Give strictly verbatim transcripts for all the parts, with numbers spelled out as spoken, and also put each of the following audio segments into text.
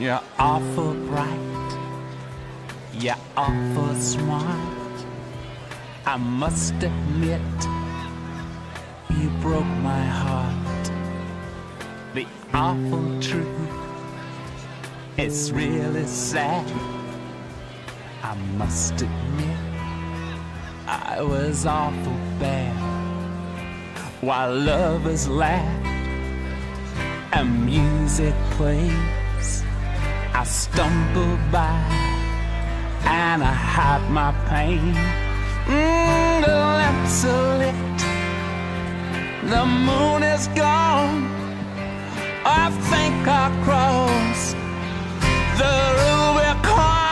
You're awful bright, you're awful smart. I must admit, you broke my heart. The awful truth, it's really sad. I must admit, I was awful bad. While lovers laugh and music plays, I stumble by and I hide my pain. Mm, the lamps are lit, the moon is gone. I think I'll cross the Rubicon.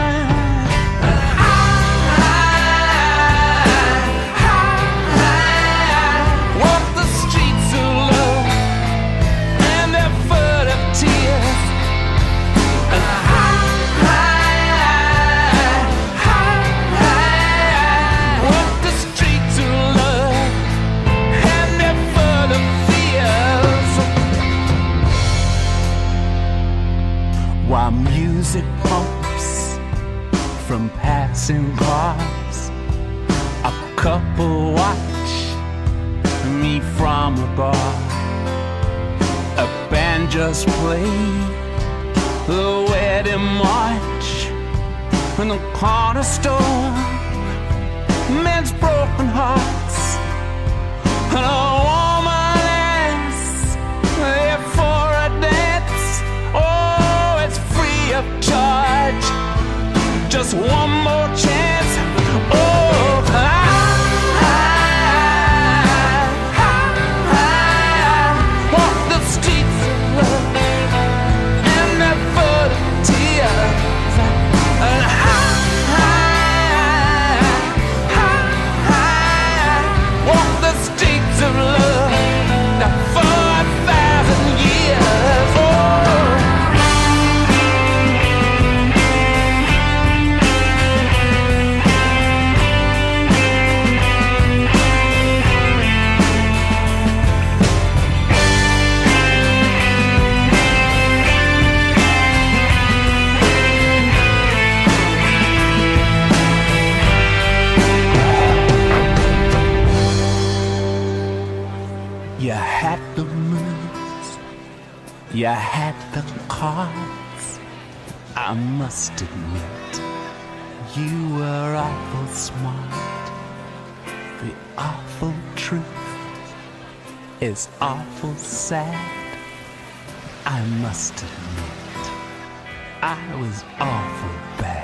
While music pumps from passing cars, a couple watch me from a bar. A band just played the wedding march in the corner store. Men's broken hearts and a woman is there for a dance. Oh, it's free of charge, just one more chance. Oh, I, I, I, I walk the streets of love and they're full of tears. And I, I, I walk the streets of love for a thousand years. Oh. You had the moves, you had the cards. I must admit, you were awful smart. The awful truth is awful sad. I must admit, I was awful bad.